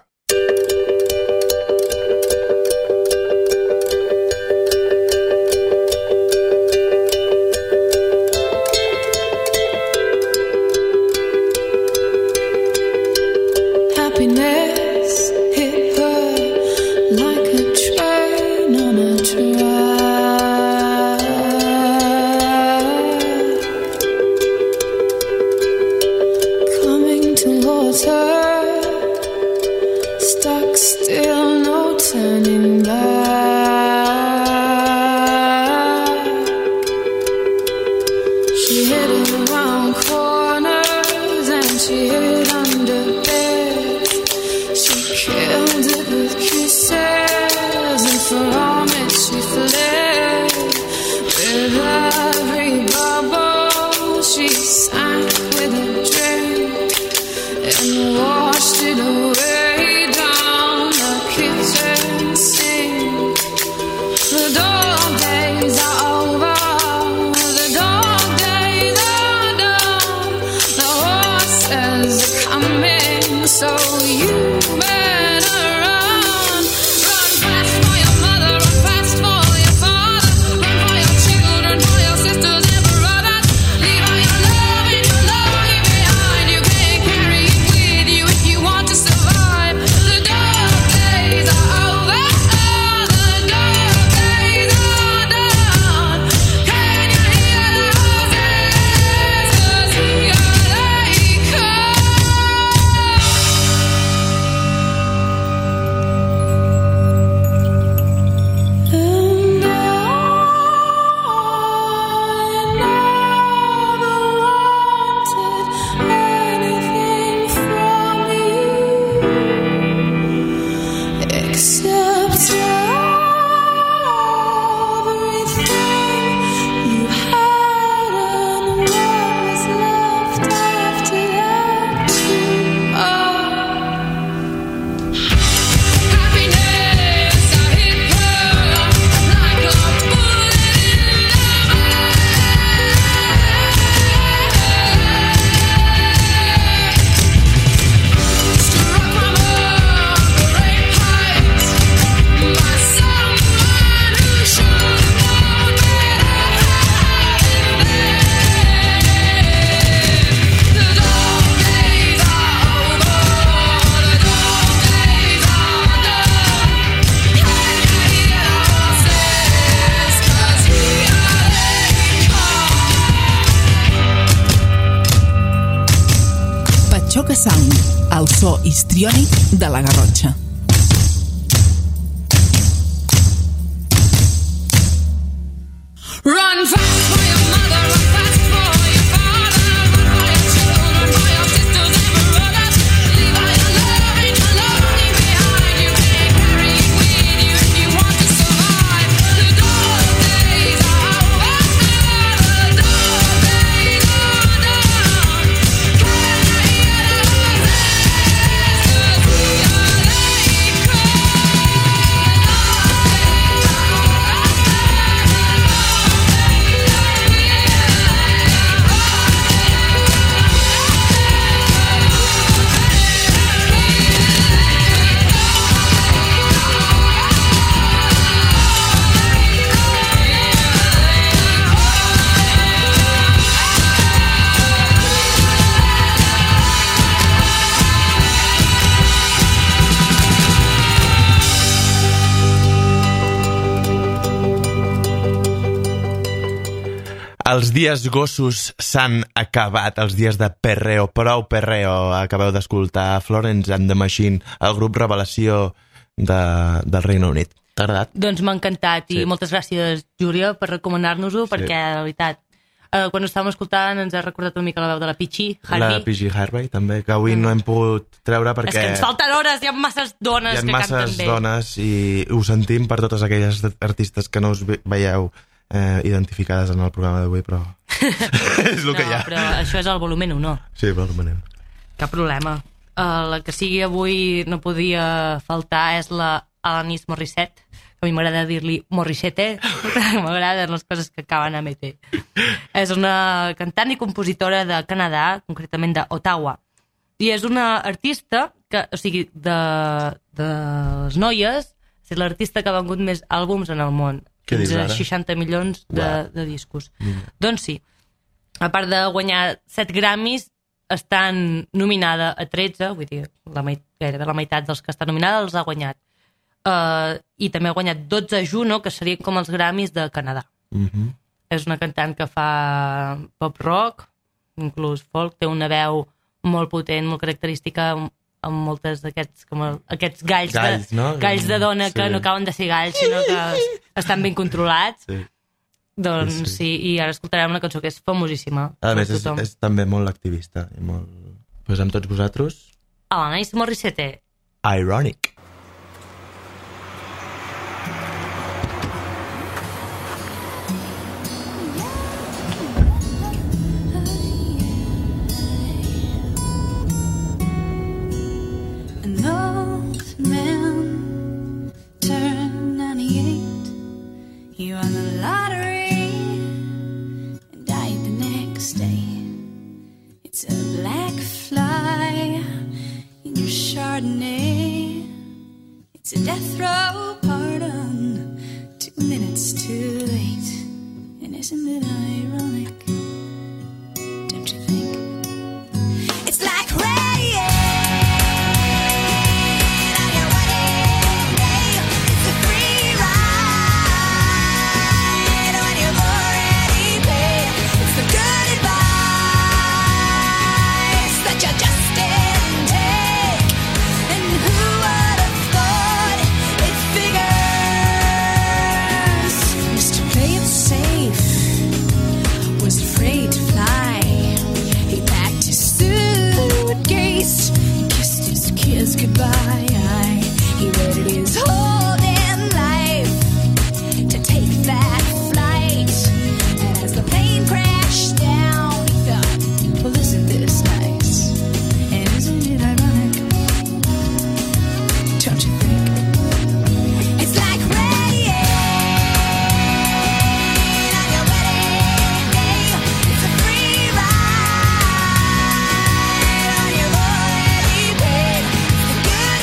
Happiness hit her like a train on a track. Stuck still, no turning back. She hid around corners and she hid under beds. She killed it with kisses and from it she fled. With every bubble she sank with a drink and washed it away down the kitchen sink. The dog days are over, the dog days are done. The horses are coming, so you better run. Run fast for your mother, run fast for your father, run for your children, for your sisters and brothers. Leave all your love and your longing behind. You can't carry it with you if you want to survive. The dark days are over, the dark days are done. Can you hear the horses as they come? Patxoca Sound, el so histriònic de la Garrotxa. Run fast for your mother, run fast for your father, run for your children, run for your sisters and brothers. Leave all your loving, lonely behind. You can't carry it with you if you want to survive. The dark days are over, the dark days are done. Can I hear the voices? We are late come. Els dies gossos s'han acabat, els dies de perreo, prou perreo. Acabeu d'escoltar Florence and the Machine, el grup revelació de, del Regne Unit. T'ha agradat? Doncs m'ha encantat i Sí. moltes gràcies, Júlia, per recomanar-nos-ho, perquè, la veritat, eh, quan ho estàvem escoltant ens ha recordat una mica la veu de la Pichi Harvey. La P G Harvey, també, que avui no hem pogut treure perquè... És que ens falten hores, hi ha masses dones hi ha que masses canten bé. dones i ho sentim per totes aquelles artistes que no us ve- veieu eh, identificades en el programa d'avui, però és el No, que hi ha. però això és el volumen u, no? Sí, però el manem. Cap problema. Uh, la que sigui avui no podia faltar és la Alanis Morissette, que a mi m'agrada dir-li Morissette, m'agraden les coses que acaben a M-T. És una cantant i compositora de Canadà, concretament d'Ottawa, i és una artista que, o sigui, de, de les noies, és l'artista que ha vengut més àlbums en el món. Què dius Fins a ara? seixanta milions de, Uau. de discos. Mira. Doncs sí, a part de guanyar set Grammys, estan nominada a tretze, vull dir, la meit, gairebé la meitat dels que estan nominada els ha guanyat. Uh, I també ha guanyat dotze Juno, que serien com els Grammys de Canadà. Mhm. És una cantant que fa pop rock, inclús folk, té una veu molt potent, molt característica, amb, amb moltes d'aquests com el, aquests galls, Galls, de, no? galls de dona Sí. que no acaben de ser galls, sinó que estan ben controlats. Sí. Doncs Sí, sí, sí. sí, i ara escoltarem una cançó que és famosíssima. A per més, és, tothom. és també molt activista. I molt... Pues amb tots vosaltres, Alanis Morissette. Ironic. An old man turned ninety-eight. He won the lottery and died the next day. It's a black fly in your Chardonnay. It's a death row pardon, two minutes too late. And isn't it ironic? Don't you think? It's like rain on your wedding day. It's a free ride when you've already paid. It's the good advice that you just didn't take. And who would have thought it figures? Mister Play It Safe was afraid to fly. He packed his suitcase, kissed his kids goodbye. He waited his whole damn life to take that flight. And as the plane crashed down, he thought, well, isn't this nice? And isn't it ironic? Don't you think? It's like rain on your wedding day. It's a free ride when you've already paid. It's the good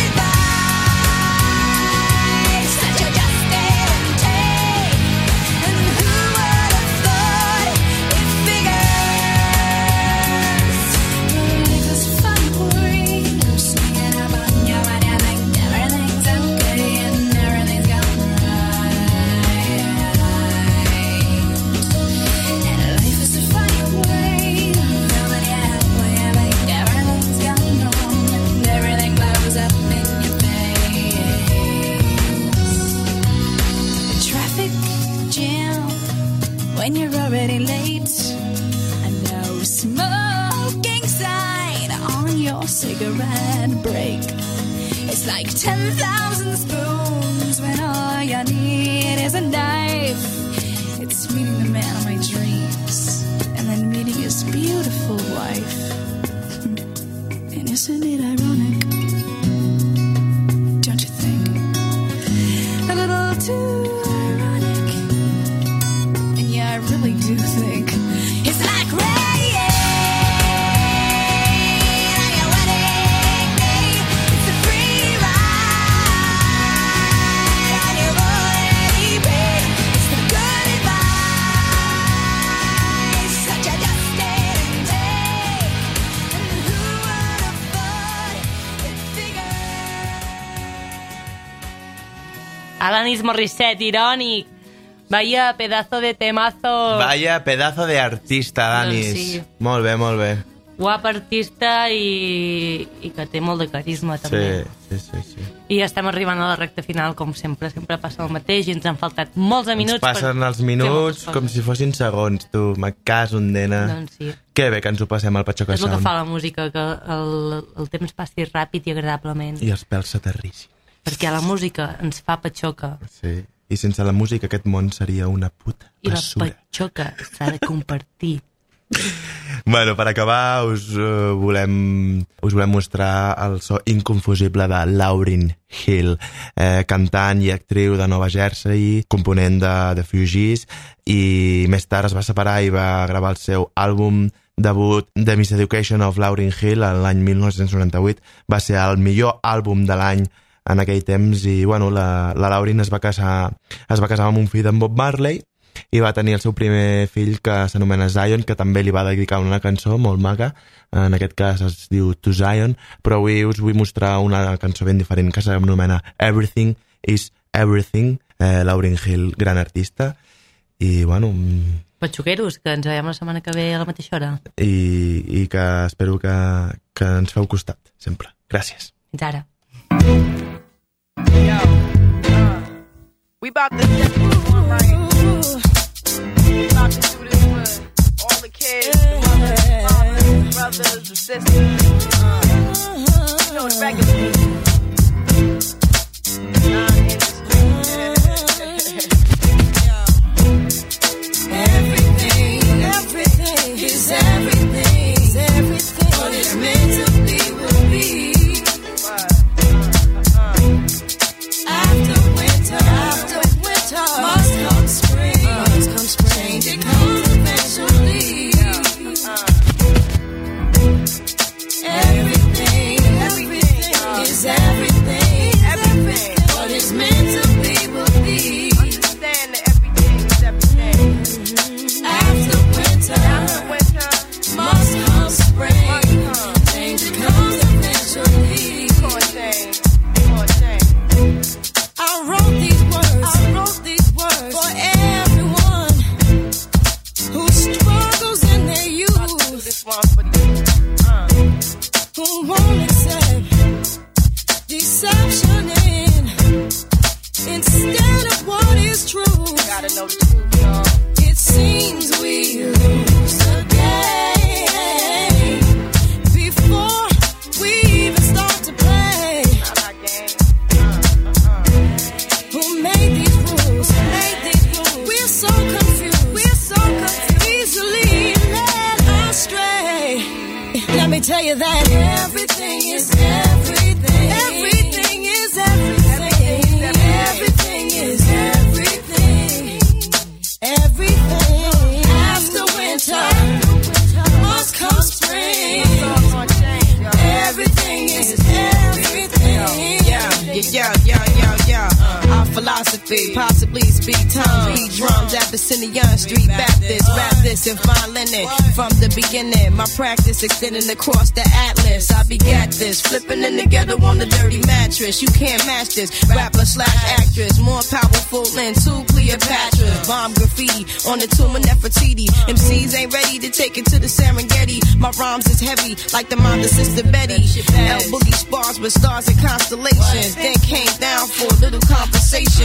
your cigarette break. It's like ten thousand spoons when all you need is a knife. It's meeting the man of my dreams and then meeting his beautiful wife. And isn't it ironic? Don't you think? A little too ironic. And yeah, I really do think it's like rain on your wedding day. It's a free ride on your body, babe. It's the good advice such a dusting day. And who would have thought it figured? Alanis Morissette, irònic. Vaya pedazo de temazo. Vaya pedazo de artista, Danis. Doncs sí. Molt bé, molt bé. Guap artista i, i que té molt de carisma, també. Sí, sí, sí, sí. I estem arribant a la recta final, com sempre. Sempre passa el mateix i ens han faltat molts de minuts. Ens passen per... els minuts com si fossin segons, tu. Me caso en dena. Doncs sí. Que bé que ens ho passem al Patxoca És el que Sound. fa la música, que el, el temps passi ràpid i agradablement. I els pèls s'aterrissin. Perquè la música ens fa patxoca. Sí. I sense la música aquest món seria una puta basura. I la patxoca s'ha de compartir. Bueno, per acabar us, uh, volem, us volem mostrar el so inconfusible de Lauryn Hill, eh, cantant i actriu de Nova Jersey, component de The Fugees, i més tard es va separar i va gravar el seu àlbum debut, The Miseducation of Lauryn Hill, l'any mil nou-cents noranta-vuit. Va ser el millor àlbum de l'any en aquell temps i bueno, la, la Lauryn es va casar es va casar amb un fill d'en Bob Marley i va tenir el seu primer fill que s'anomena Zion, que també li va dedicar una cançó molt maca, en aquest cas es diu To Zion, però avui us vull mostrar una cançó ben diferent que s'anomena Everything is Everything, eh, Lauryn Hill, gran artista, i bueno... Patxoqueros, que ens veiem la setmana que ve a la mateixa hora. I, i que espero que, que ens feu costat, sempre. Gràcies. Fins ara. Yo, uh, we about to get this one right. We about to do this with all the kids, the mothers, the fathers, brothers, the sisters. Uh, you know the regular people. Everything, everything is everything, is everything. What it's meant to be will be. After winter, after winter, must come spring, must come spring. It comes eventually. Everything, everything is everything, everything. What it's meant to be will be. Understand that everything is everything. After winter, after winter, must come spring. Must come. Change it comes eventually. Core change, core change. I wrote these words, I wrote these words for everyone who struggles in their youth, this one for the uh. who won't accept deception in instead of what is true. Gotta know the truth, y'all. It seems we lose the game before we even start to play. Not our game. Who made these rules? Made these rules? We're so confused. We're so confused. Easily led astray. Let me tell you that everything is everything. Everything is everything. Everything is everything. Everything. After winter, must come spring. Everything is everything. Yeah, yeah, yeah, yeah, yeah. Our philosophy, possibly speak tongue, beat drums at Abyssinian Street Baptist, rap this and fine linen. From the beginning, my practice extending across the atlas. I begat this, flipping in together on the dirty mattress. You can't match this, rapper slash actress, more powerful than two Cleopatras. Bomb graffiti on the tomb of Nefertiti. M Cs ain't ready to take it to the Serengeti. My rhymes is heavy like the mind of Sister Betty. L Boogie spars with stars and constellations. Then came down for a little conversation.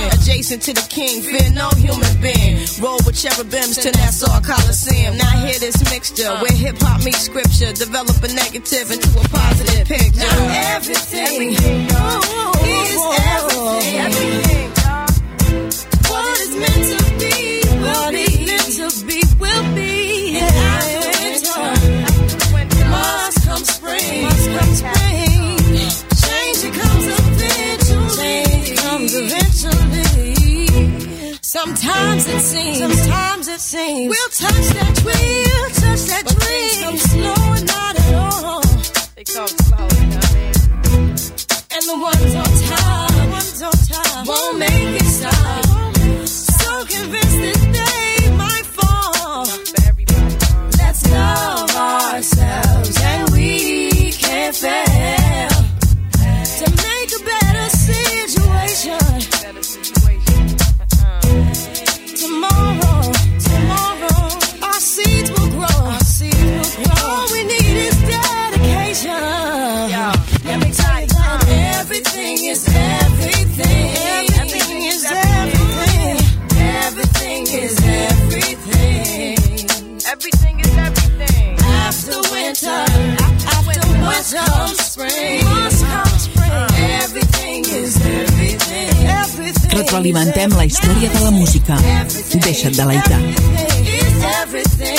sin. Adjacent to the king, fear no human being. Roll with cherubims to Nassau Coliseum. Now hear this mixture where hip hop meets scripture. Develop a negative into a positive picture. Now everything, everything oh, is everything. everything. What is meant to be, what is meant to be, will be. And after winter, must come spring, must come spring. Change it comes eventually, change comes eventually. Sometimes it seems, sometimes it seems we'll touch that tree, we'll touch that but tree. Things come slow and not at all. They come slow, you know what I mean? And the ones on top, the ones on top won't make it stop. So convinced that they might fall. Let's love ourselves and we can fail to make a better situation. Tomorrow, tomorrow, our seeds will grow. Our seeds will grow. All we need is dedication. Yo, let me tell you that everything is everything. Everything is everything. Everything is everything. Everything is everything. After winter, after winter comes spring. Must come spring. Everything is everything. Retroalimentem la història de la música. Deixa't deleitar. Everything is everything.